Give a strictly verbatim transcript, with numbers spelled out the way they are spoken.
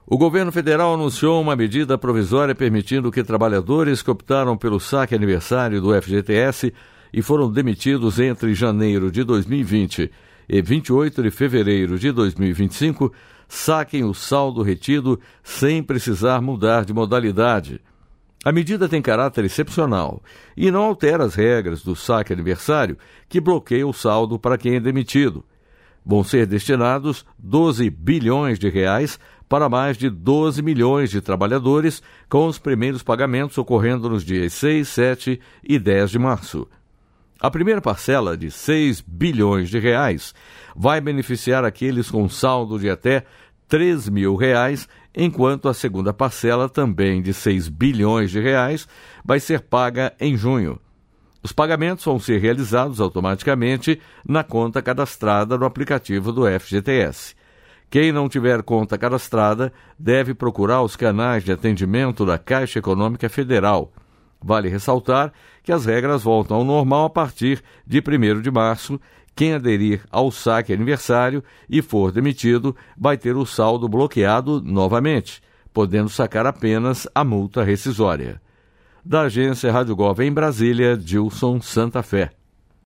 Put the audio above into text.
O governo federal anunciou uma medida provisória permitindo que trabalhadores que optaram pelo saque aniversário do F G T S e foram demitidos entre janeiro de dois mil e vinte e vinte e oito de fevereiro de dois mil e vinte e cinco saquem o saldo retido sem precisar mudar de modalidade. A medida tem caráter excepcional e não altera as regras do saque aniversário que bloqueia o saldo para quem é demitido. Vão ser destinados doze bilhões de reais para mais de doze milhões de trabalhadores, com os primeiros pagamentos ocorrendo nos dias seis, sete e dez de março. A primeira parcela, de seis bilhões de reais, vai beneficiar aqueles com saldo de até três mil reais, enquanto a segunda parcela, também de seis bilhões de reais, vai ser paga em junho. Os pagamentos vão ser realizados automaticamente na conta cadastrada no aplicativo do F G T S. Quem não tiver conta cadastrada deve procurar os canais de atendimento da Caixa Econômica Federal. Vale ressaltar que as regras voltam ao normal a partir de primeiro de março. Quem aderir ao saque aniversário e for demitido vai ter o saldo bloqueado novamente, podendo sacar apenas a multa rescisória. Da agência Rádio Gov em Brasília, Dilson Santa Fé.